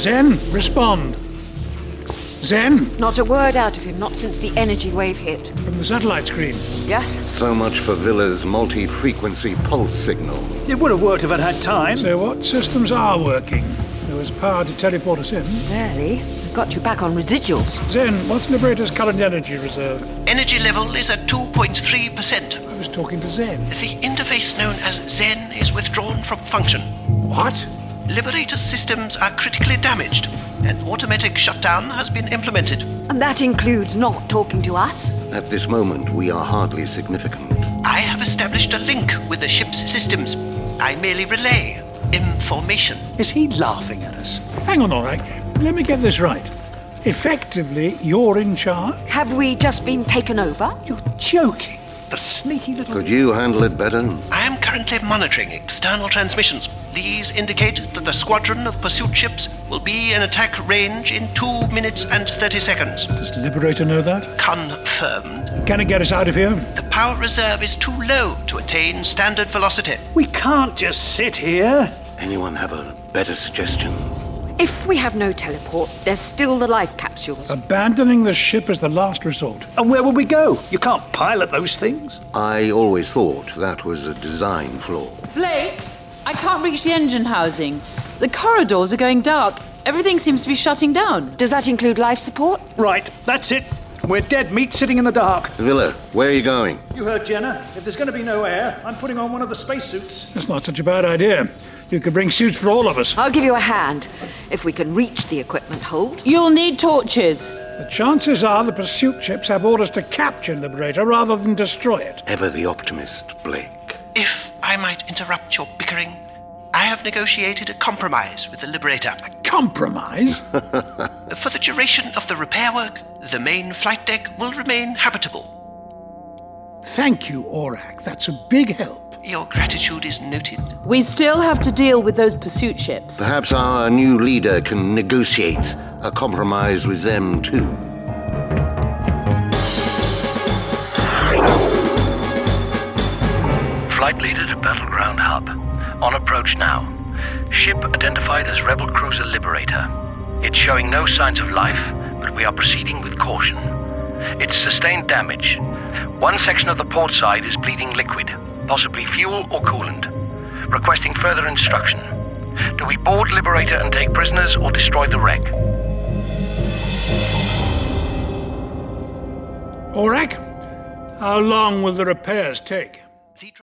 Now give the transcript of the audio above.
Zen, respond. Zen, Not a word out of him, not since the energy wave hit. from the satellite screen. Yeah? So much for Villa's multi-frequency pulse signal. It would have worked if I'd had time. So what systems are working? There was power to teleport us in. Barely. I got you back on residuals. Zen, what's Liberator's current energy reserve? Energy level is at 2.3%. I was talking to Zen. The interface known as Zen is withdrawn from function. What? Liberator's systems are critically damaged. An automatic shutdown has been implemented. And that includes not talking to us? At this moment, we are hardly significant. I have established a link with the ship's systems. I merely relay information. Is he laughing at us? Hang on, Aurak. Let me get this right. Effectively, you're in charge? Have we just been taken over? You're joking. The sneaky little... Could you handle it better? I am currently monitoring external transmissions. These indicate that the squadron of pursuit ships will be in attack range in 2 minutes and 30 seconds. Does Liberator know that? Confirmed. Can it get us out of here? The power reserve is too low to attain standard velocity. We can't just sit here. Anyone have a better suggestion? If we have no teleport, there's still the life capsules. Abandoning the ship is the last resort. And where will we go? You can't pilot those things. I always thought that was a design flaw. Blake, I can't reach the engine housing. The corridors are going dark. Everything seems to be shutting down. Does that include life support? Right, that's it. We're dead meat sitting in the dark. Villa, where are you going? You heard Jenna. If there's going to be no air, I'm putting on one of the spacesuits. That's not such a bad idea. You could bring suits for all of us. I'll give you a hand, if we can reach the equipment hold. You'll need torches. The chances are the pursuit ships have orders to capture Liberator rather than destroy it. Ever the optimist, Blake. If I might interrupt your bickering, I have negotiated a compromise with the Liberator. Compromise? For the duration of the repair work, the main flight deck will remain habitable. Thank you, Aurak. That's a big help. Your gratitude is noted. We still have to deal with those pursuit ships. Perhaps our new leader can negotiate a compromise with them too. Flight leader to Battleground Hub. On approach now. Ship identified as Rebel Cruiser Liberator. It's showing no signs of life, but we are proceeding with caution. It's sustained damage. One section of the port side is bleeding liquid, possibly fuel or coolant. Requesting further instruction. Do we board Liberator and take prisoners or destroy the wreck? Aurak, how long will the repairs take?